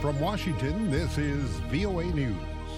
From Washington, this is VOA News.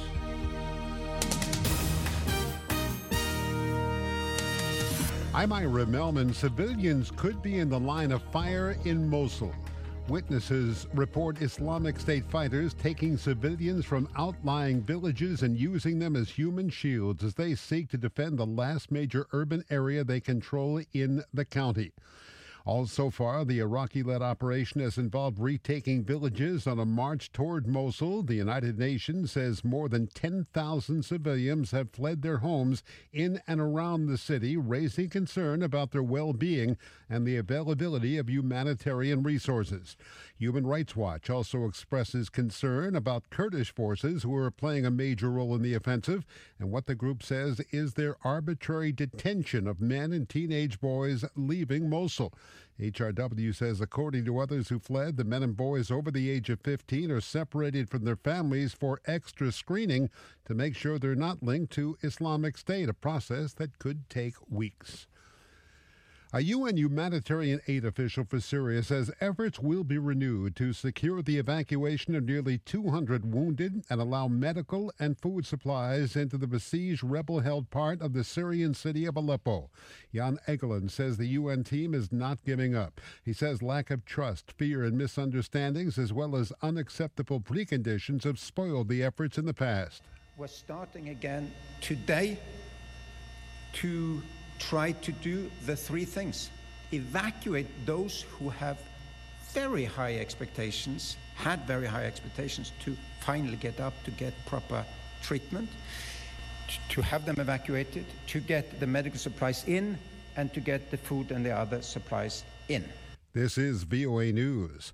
I'm Ira Melman. Civilians could be in the line of fire in Mosul. Witnesses report Islamic State fighters taking civilians from outlying villages and using them as human shields as they seek to defend the last major urban area they control in the county. All so far, the Iraqi-led operation has involved retaking villages on a march toward Mosul. The United Nations says more than 10,000 civilians have fled their homes in and around the city, raising concern about their well-being and the availability of humanitarian resources. Human Rights Watch also expresses concern about Kurdish forces who are playing a major role in the offensive, and what the group says is their arbitrary detention of men and teenage boys leaving Mosul. HRW says, according to others who fled, the men and boys over the age of 15 are separated from their families for extra screening to make sure they're not linked to Islamic State, a process that could take weeks. A UN humanitarian aid official for Syria says efforts will be renewed to secure the evacuation of nearly 200 wounded and allow medical and food supplies into the besieged rebel-held part of the Syrian city of Aleppo. Jan Egeland says the UN team is not giving up. He says lack of trust, fear, and misunderstandings, as well as unacceptable preconditions, have spoiled the efforts in the past. We're starting again today to try to do the three things. Evacuate those who have very high expectations, had very high expectations to finally get up, to get proper treatment, to have them evacuated, to get the medical supplies in, and to get the food and the other supplies in. This is VOA News.